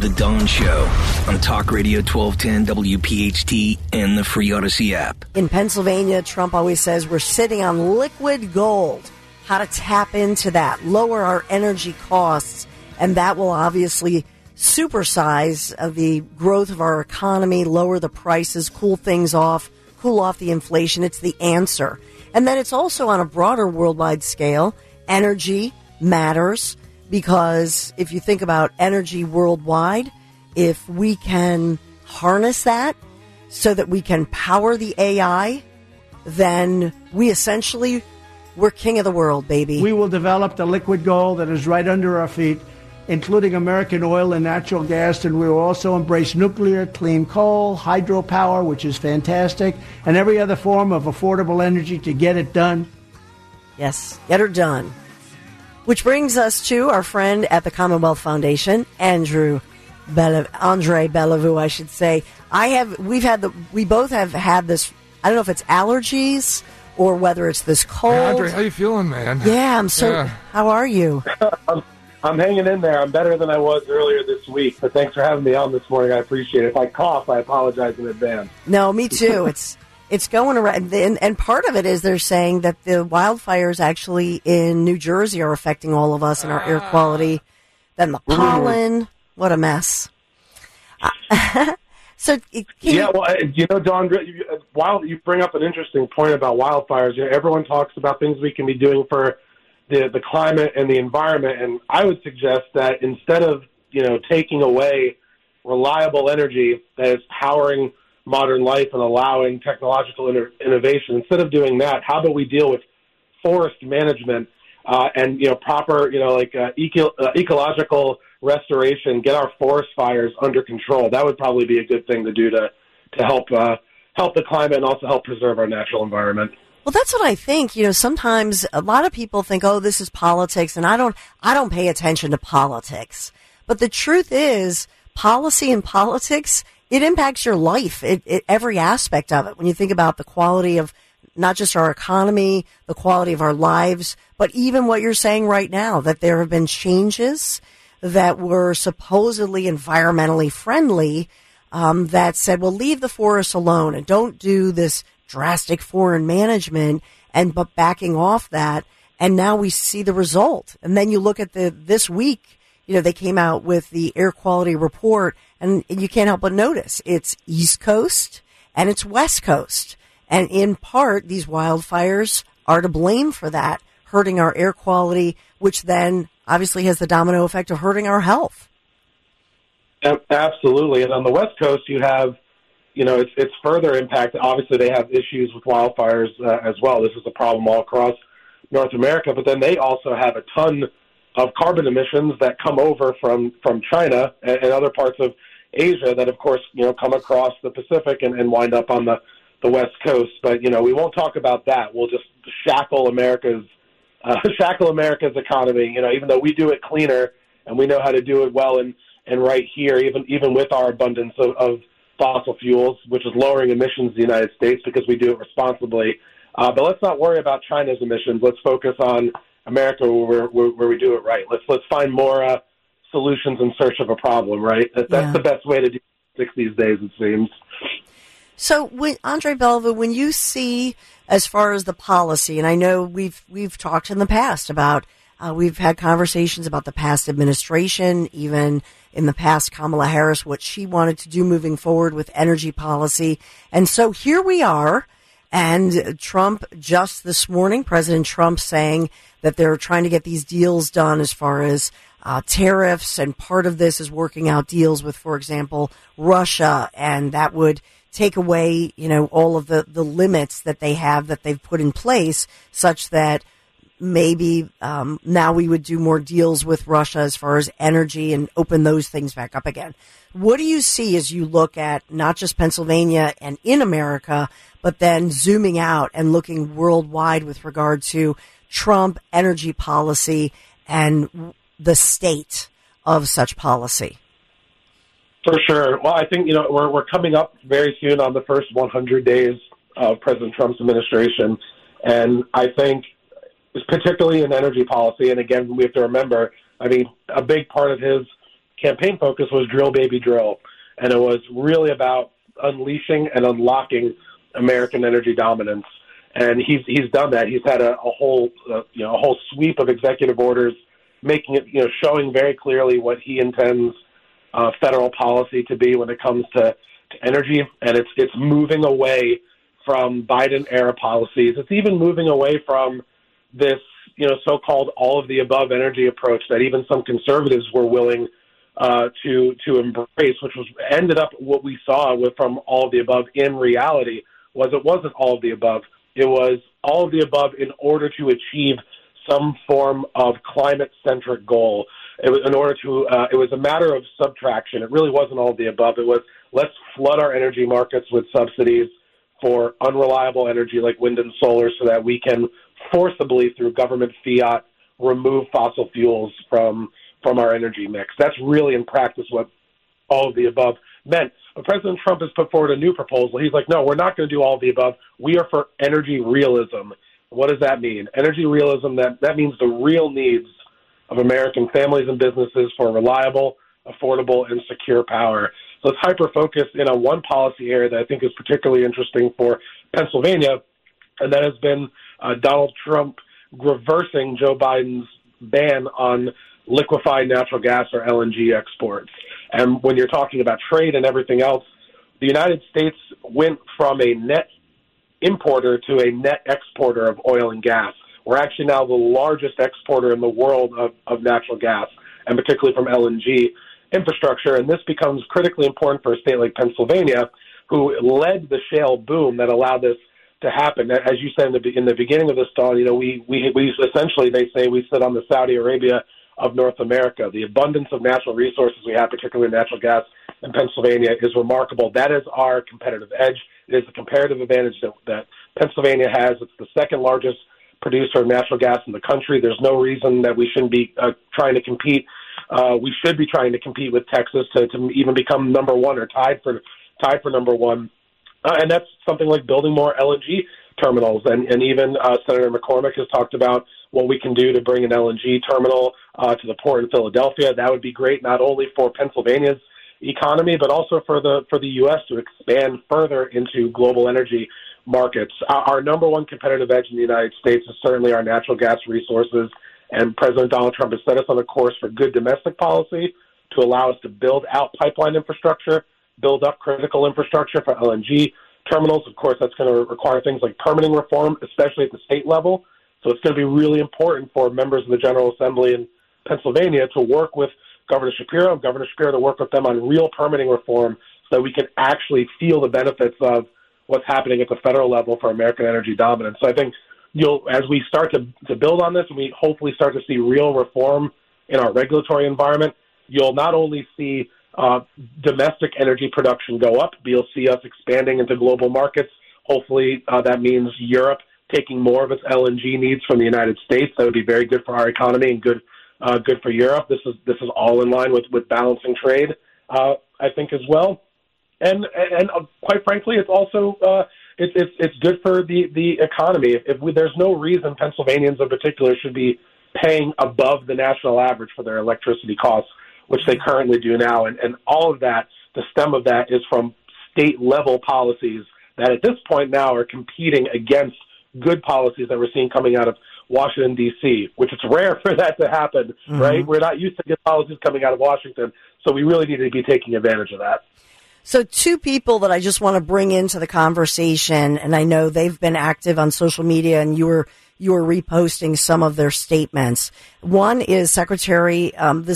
The Dawn Show on Talk Radio 1210 WPHT and the free Odyssey app. In Pennsylvania, Trump always says we're sitting on liquid gold. How to tap into that, lower our energy costs, and that will obviously supersize the growth of our economy, lower the prices, cool things off, cool off the inflation. It's the answer. And then it's also on a broader worldwide scale. Energy matters. Because if you think about energy worldwide, if we can harness that so that we can power the AI, then we're king of the world, baby. We will develop the liquid gold that is right under our feet, including American oil and natural gas, and we will also embrace nuclear, clean coal, hydropower, which is fantastic, and every other form of affordable energy to get it done. Yes, get her done. Which brings us to our friend at the Commonwealth Foundation, Andre Bellevue, I should say. We both have had this, I don't know if it's allergies or whether it's this cold. Hey, Andre, how you feeling, man? Yeah, how are you? I'm hanging in there. I'm better than I was earlier this week, but thanks for having me on this morning. I appreciate it. If I cough, I apologize in advance. No, me too. It's going around, and part of it is they're saying that the wildfires actually in New Jersey are affecting all of us and our air quality. Then the pollen, what a mess. So, Dawn, while you bring up an interesting point about wildfires, everyone talks about things we can be doing for the climate and the environment, and I would suggest that instead of taking away reliable energy that is powering modern life and allowing technological innovation, instead of doing that, how about we deal with forest management and proper ecological restoration, get our forest fires under control? That would probably be a good thing to do to help the climate and also help preserve our natural environment. Well, that's what I think. Sometimes a lot of people think, "Oh, this is politics," and I don't pay attention to politics. But the truth is, policy and politics, it impacts your life, every aspect of it. When you think about the quality of not just our economy, the quality of our lives, but even what you're saying right now, that there have been changes that were supposedly environmentally friendly, that said, well, leave the forests alone and don't do this drastic foreign management, but backing off that. And now we see the result. And then you look at this week, they came out with the air quality report, and you can't help but notice it's East Coast and it's West Coast. And in part, these wildfires are to blame for that, hurting our air quality, which then obviously has the domino effect of hurting our health. Absolutely. And on the West Coast, you have, it's further impact. Obviously, they have issues with wildfires as well. This is a problem all across North America. But then they also have a ton of carbon emissions that come over from China and other parts of Asia that, of course, come across the Pacific and wind up on the West Coast. But, we won't talk about that. We'll just shackle America's economy, even though we do it cleaner and we know how to do it well and right here, even with our abundance of fossil fuels, which is lowering emissions in the United States because we do it responsibly. But let's not worry about China's emissions. Let's focus on America where we do it right. Let's find more solutions in search of a problem, right? That's the best way to do it these days, it seems. So, Andre Bellevue, when you see, as far as the policy, and I know we've talked in the past about, we've had conversations about the past administration, even in the past Kamala Harris, what she wanted to do moving forward with energy policy. And so here we are, and Trump just this morning, President Trump saying that they're trying to get these deals done as far as tariffs, and part of this is working out deals with, for example, Russia, and that would take away, all of the limits that they have that they've put in place, such that maybe now we would do more deals with Russia as far as energy and open those things back up again. What do you see as you look at not just Pennsylvania and in America, but then zooming out and looking worldwide with regard to Trump energy policy and the state of such policy? For sure. Well, I think, we're coming up very soon on the first 100 days of President Trump's administration. And I think, particularly in energy policy, and again, we have to remember, a big part of his campaign focus was drill, baby, drill. And it was really about unleashing and unlocking American energy dominance. And he's done that. He's had a whole sweep of executive orders, making it, showing very clearly what he intends federal policy to be when it comes to energy. And it's moving away from Biden era policies. It's even moving away from this, so-called all of the above energy approach that even some conservatives were willing to embrace, which ended up what we saw from all of the above in reality was it wasn't all of the above. It was all of the above in order to achieve some form of climate-centric goal. It was a matter of subtraction. It really wasn't all of the above. It was, let's flood our energy markets with subsidies for unreliable energy like wind and solar so that we can forcibly, through government fiat, remove fossil fuels from our energy mix. That's really, in practice, what all of the above meant. But President Trump has put forward a new proposal. He's like, no, we're not going to do all of the above. We are for energy realism. What does that mean? Energy realism, that means the real needs of American families and businesses for reliable, affordable, and secure power. So it's hyper-focused in on one policy area that I think is particularly interesting for Pennsylvania, and that has been Donald Trump reversing Joe Biden's ban on liquefied natural gas or LNG exports. And when you're talking about trade and everything else, the United States went from a net importer to a net exporter of oil and gas. We're actually now the largest exporter in the world of natural gas, and particularly from LNG infrastructure. And this becomes critically important for a state like Pennsylvania, who led the shale boom that allowed this to happen. As you said in the beginning of this, Dawn, we essentially, they say, we sit on the Saudi Arabia of North America. The abundance of natural resources we have, particularly natural gas in Pennsylvania, is remarkable. That is our competitive edge. It is the comparative advantage that Pennsylvania has. It's the second largest producer of natural gas in the country. There's no reason that we shouldn't be trying to compete. We should be trying to compete with Texas to even become number one or tied for number one. And that's something like building more LNG terminals. And even Senator McCormick has talked about what we can do to bring an LNG terminal to the port in Philadelphia. That would be great, not only for Pennsylvania's economy, but also for the U.S. to expand further into global energy markets. Our number one competitive edge in the United States is certainly our natural gas resources, and President Donald Trump has set us on a course for good domestic policy to allow us to build out pipeline infrastructure, build up critical infrastructure for LNG terminals. Of course, that's going to require things like permitting reform, especially at the state level. So it's going to be really important for members of the General Assembly in Pennsylvania to work with Governor Shapiro to work with them on real permitting reform so that we can actually feel the benefits of what's happening at the federal level for American energy dominance. So I think as we start to build on this, and we hopefully start to see real reform in our regulatory environment, you'll not only see domestic energy production go up, but you'll see us expanding into global markets. Hopefully that means Europe taking more of its LNG needs from the United States. That would be very good for our economy and good for Europe. This is all in line with balancing trade, I think, as well. And quite frankly, it's also it's good for the economy. There's no reason Pennsylvanians in particular should be paying above the national average for their electricity costs, which they currently do now. And all of that, the stem of that, is from state-level policies that at this point now are competing against good policies that we're seeing coming out of Washington, D.C., which it's rare for that to happen, right? We're not used to good policies coming out of Washington, so we really need to be taking advantage of that. So two people that I just want to bring into the conversation, and I know they've been active on social media, and you were reposting some of their statements. One is Secretary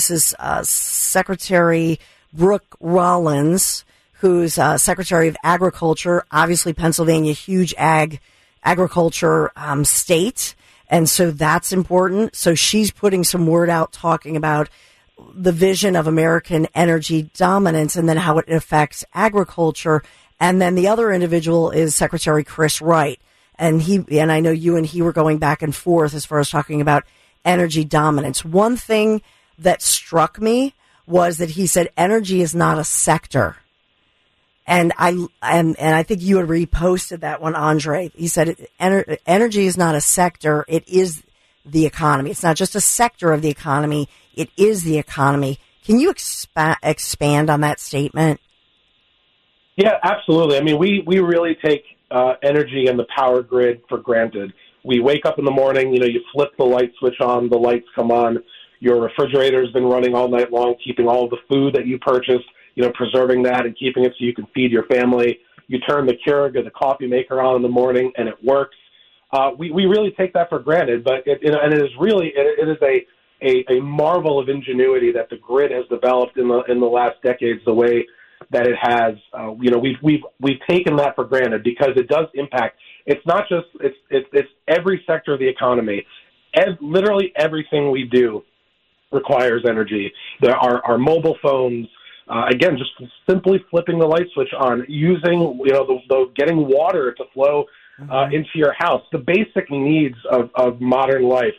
Brooke Rollins, who's Secretary of Agriculture. Obviously, Pennsylvania, huge agriculture state, and so that's important. So she's putting some word out talking about the vision of American energy dominance and then how it affects agriculture. And then the other individual is Secretary Chris Wright. And I know you and he were going back and forth as far as talking about energy dominance. One thing that struck me was that he said energy is not a sector. And I think you had reposted that one, Andre. He said energy is not a sector. It is the economy. It's not just a sector of the economy. It is the economy. Can you expand on that statement? Yeah, absolutely. I mean, we really take energy and the power grid for granted. We wake up in the morning, you flip the light switch on, the lights come on. Your refrigerator's been running all night long, keeping all of the food that you purchased, preserving that and keeping it so you can feed your family. You turn the Keurig or the coffee maker on in the morning, and it works. We really take that for granted, but it is a marvel of ingenuity that the grid has developed in the last decades the way that it has. We've taken that for granted because it does impact. It's not just it's every sector of the economy. Literally everything we do requires energy. Our mobile phones, again, just simply flipping the light switch on, using getting water to flow into your house. The basic needs of modern life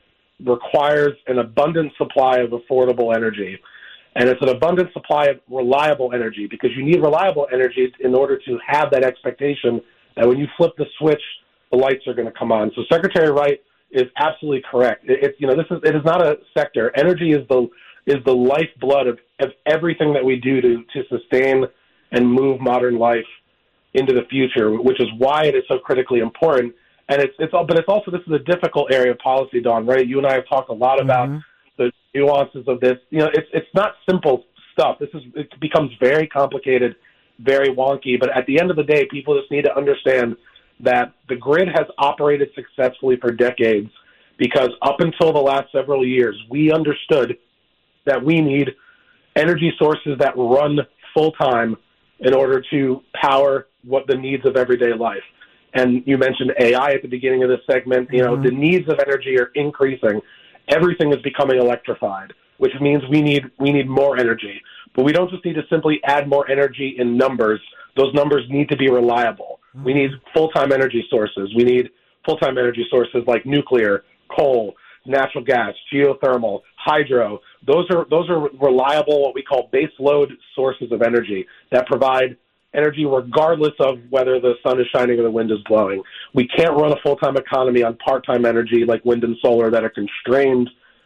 requires an abundant supply of affordable energy. And it's an abundant supply of reliable energy, because you need reliable energy in order to have that expectation that when you flip the switch, the lights are going to come on. So Secretary Wright is absolutely correct. It is not a sector. Energy is the lifeblood of everything that we do to sustain and move modern life into the future, which is why it is so critically important. And it's also, this is a difficult area of policy, Dawn, right? You and I have talked a lot about the nuances of this. It's not simple stuff. It becomes very complicated, very wonky. But at the end of the day, people just need to understand that the grid has operated successfully for decades, because up until the last several years, we understood that we need energy sources that run full-time in order to power what the needs of everyday life. And you mentioned AI at the beginning of this segment. The needs of energy are increasing. Everything is becoming electrified, which means we need more energy. But we don't just need to simply add more energy in numbers. Those numbers need to be reliable. We need full-time energy sources. We need full-time energy sources like nuclear, coal, natural gas, geothermal, hydro. Those are reliable, what we call base load sources of energy that provide energy regardless of whether the sun is shining or the wind is blowing. We can't run a full-time economy on part-time energy like wind and solar that are constrained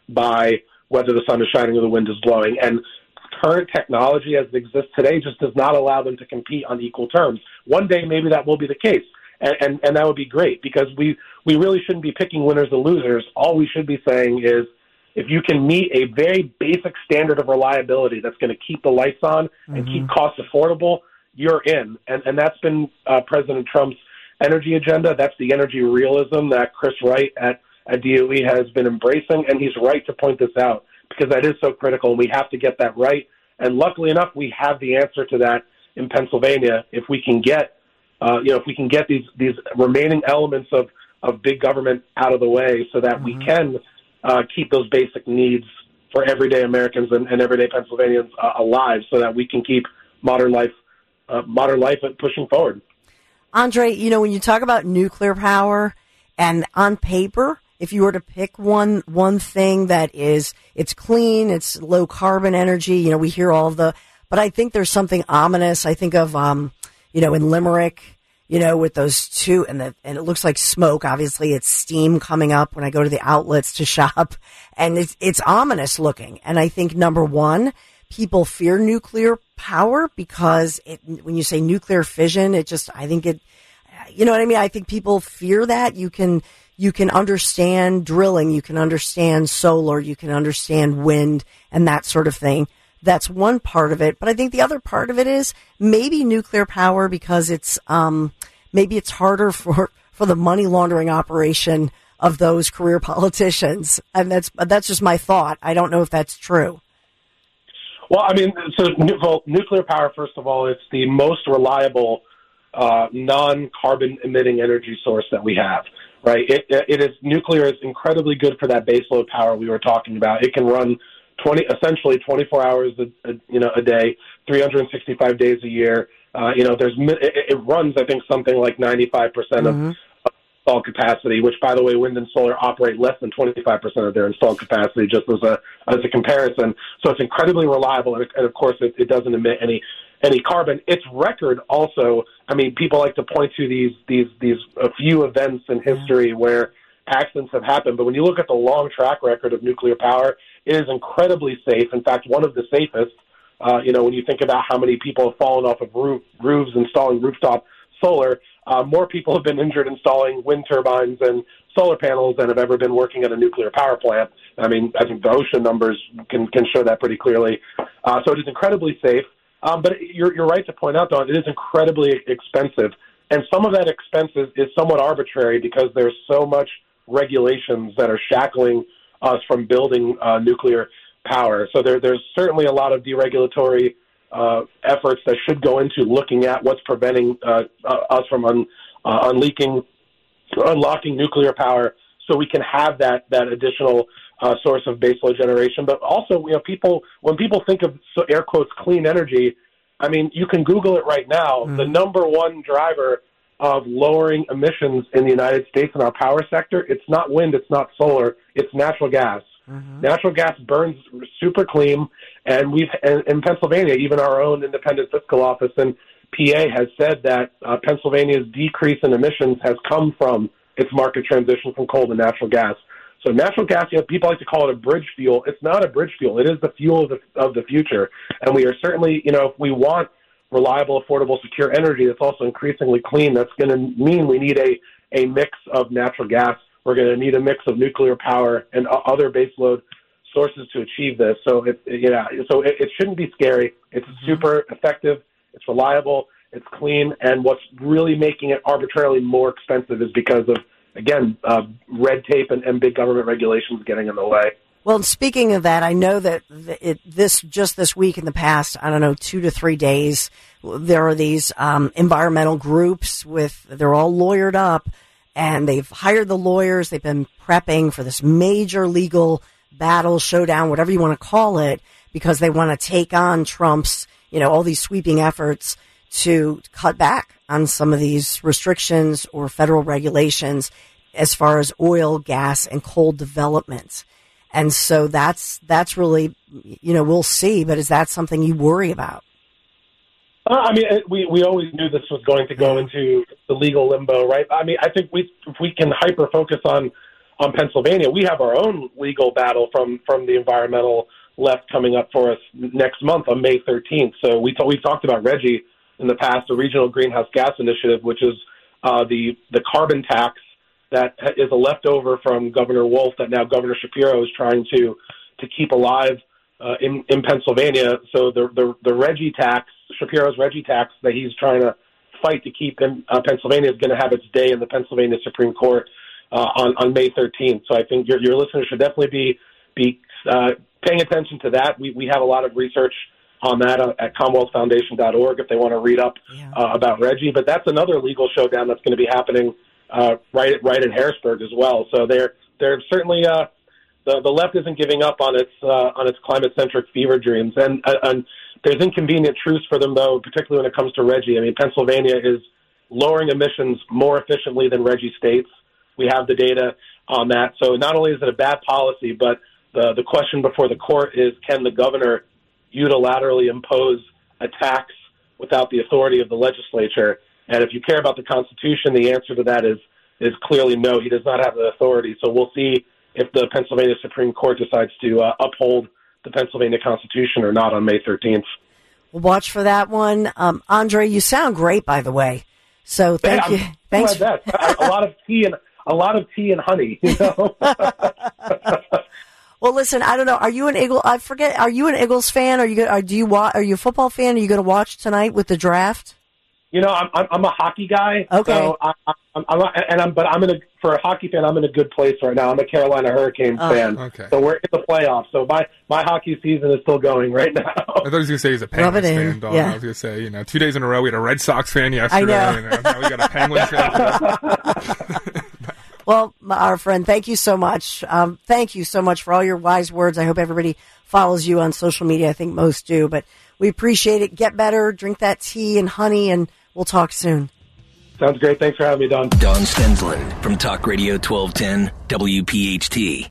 by whether the sun is shining or the wind is blowing. And current technology as it exists today just does not allow them to compete on equal terms. One day maybe that will be the case, and that would be great, because we really shouldn't be picking winners and losers. All we should be saying is, if you can meet a very basic standard of reliability that's going to keep the lights on and keep costs affordable, you're in. And that's been President Trump's energy agenda. That's the energy realism that Chris Wright at DOE has been embracing, and he's right to point this out, because that is so critical, and we have to get that right. And luckily enough, we have the answer to that in Pennsylvania. If we can get, these remaining elements of big government out of the way, so that we can keep those basic needs for everyday Americans and everyday Pennsylvanians alive, so that we can keep modern life pushing forward. Andre, when you talk about nuclear power, and on paper, if you were to pick one thing that it's clean, it's low carbon energy, we hear all of but I think there's something ominous. I think of, in Limerick, with those two, and it looks like smoke. Obviously, it's steam coming up when I go to the outlets to shop, and it's ominous looking. And I think, number one, people fear nuclear power because when you say nuclear fission, I think I think people fear that. You can understand drilling, you can understand solar, you can understand wind and that sort of thing. That's one part of it. But I think the other part of it is maybe nuclear power, because it's maybe it's harder for the money laundering operation of those career politicians. And that's just my thought. I don't know if that's true. Well, I mean, nuclear power, first of all, it's the most reliable non-carbon emitting energy source that we have. Right, nuclear is incredibly good for that baseload power we were talking about. It can run essentially 24 hours a day, 365 days a year. It runs, I think, something like 95% of installed capacity, which, by the way, wind and solar operate less than 25% of their installed capacity, just as a comparison. So it's incredibly reliable, and of course, it doesn't emit any carbon. Its record also, I mean, people like to point to these a few events in history where accidents have happened, but when you look at the long track record of nuclear power, It is incredibly safe. In fact, one of the safest. When you think about how many people have fallen off of roofs installing rooftop solar, more people have been injured installing wind turbines and solar panels than have ever been working at a nuclear power plant. I mean, I think the OSHA numbers can show that pretty clearly. So it is incredibly safe. But you're right to point out, Don, it is incredibly expensive. And some of that expense is somewhat arbitrary because there's so much regulations that are shackling us from building nuclear power. So there's certainly a lot of deregulatory efforts that should go into looking at what's preventing us from unlocking nuclear power, so we can have that additional source of baseload generation. But also, when people think of air quotes clean energy, I mean, you can Google it right now. Mm-hmm. The number one driver of lowering emissions in the United States in our power sector, it's not wind, it's not solar, it's natural gas. Mm-hmm. Natural gas burns super clean, and in Pennsylvania, even our own independent fiscal office in PA has said that Pennsylvania's decrease in emissions has come from its market transition from coal to natural gas. So natural gas, people like to call it a bridge fuel. It's not a bridge fuel. It is the fuel of the future, and we are certainly, if we want reliable, affordable, secure energy that's also increasingly clean, that's going to mean we need a mix of natural gas. We're going to need a mix of nuclear power and other baseload sources to achieve this. So it shouldn't be scary. It's super effective. It's reliable. It's clean. And what's really making it arbitrarily more expensive is because of, again, red tape and big government regulations getting in the way. Well, speaking of that, I know that this week in the past, 2 to 3 days, there are these environmental groups they're all lawyered up. And they've hired the lawyers. They've been prepping for this major legal battle, showdown, whatever you want to call it, because they want to take on Trump's, all these sweeping efforts to cut back on some of these restrictions or federal regulations as far as oil, gas, and coal development. And so that's really, we'll see. But is that something you worry about? We always knew this was going to go into the legal limbo, right? I mean, I think if we can hyper-focus on Pennsylvania, we have our own legal battle from the environmental left coming up for us next month on May 13th. So we've talked about RGGI in the past, the Regional Greenhouse Gas Initiative, which is the carbon tax that is a leftover from Governor Wolf that now Governor Shapiro is trying to keep alive in Pennsylvania. So the RGGI tax, Shapiro's RGGI tax that he's trying to fight to keep in Pennsylvania, is going to have its day in the Pennsylvania Supreme Court on May 13th. So I think your listeners should definitely be paying attention to that. We have a lot of research on that at CommonwealthFoundation.org if they want to read up about RGGI. But that's another legal showdown that's going to be happening right in Harrisburg as well. So they're certainly the left isn't giving up on its climate-centric fever dreams, and there's inconvenient truths for them, though, particularly when it comes to RGGI. I mean, Pennsylvania is lowering emissions more efficiently than RGGI states. We have the data on that. So not only is it a bad policy, but the question before the court is, can the governor unilaterally impose a tax without the authority of the legislature? And if you care about the Constitution, the answer to that is clearly no. He does not have the authority. So we'll see if the Pennsylvania Supreme Court decides to uphold the Pennsylvania Constitution or not on May 13th. We'll watch for that one. Andre, you sound great, by the way. So thank you. Thanks. A lot of tea and honey. Well, listen, I don't know. Are you an Eagle? I forget. Are you an Eagles fan? Are you a football fan? Are you going to watch tonight with the draft? I'm a hockey guy. Okay. So for a hockey fan, I'm in a good place right now. I'm a Carolina Hurricanes fan. Okay. So we're in the playoffs. So my hockey season is still going right now. I thought he was going to say he's a Penguins fan, Don. Yeah. I was going to say, 2 days in a row we had a Red Sox fan yesterday. I know. And now we got a Penguins fan. Well, our friend, thank you so much. Thank you so much for all your wise words. I hope everybody follows you on social media. I think most do, but we appreciate it. Get better, drink that tea and honey, and we'll talk soon. Sounds great. Thanks for having me, Don. Don Stensland from Talk Radio 1210 WPHT.